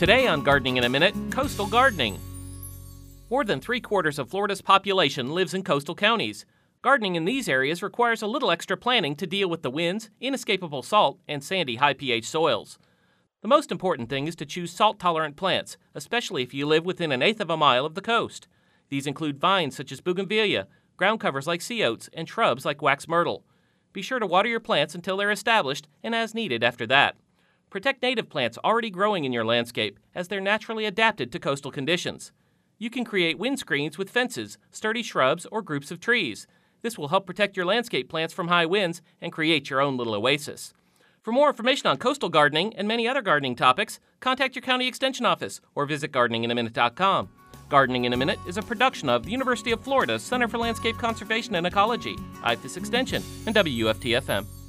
Today on Gardening in a Minute, coastal gardening. More than 3/4 of Florida's population lives in coastal counties. Gardening in these areas requires a little extra planning to deal with the winds, inescapable salt, and sandy high pH soils. The most important thing is to choose salt-tolerant plants, especially if you live within 1/8 of a mile of the coast. These include vines such as bougainvillea, ground covers like sea oats, and shrubs like wax myrtle. Be sure to water your plants until they're established and as needed after that. Protect native plants already growing in your landscape, as they're naturally adapted to coastal conditions. You can create windscreens with fences, sturdy shrubs, or groups of trees. This will help protect your landscape plants from high winds and create your own little oasis. For more information on coastal gardening and many other gardening topics, contact your county extension office or visit gardeninginaminute.com. Gardening in a Minute is a production of the University of Florida Center for Landscape Conservation and Ecology, IFAS Extension, and WFT-FM.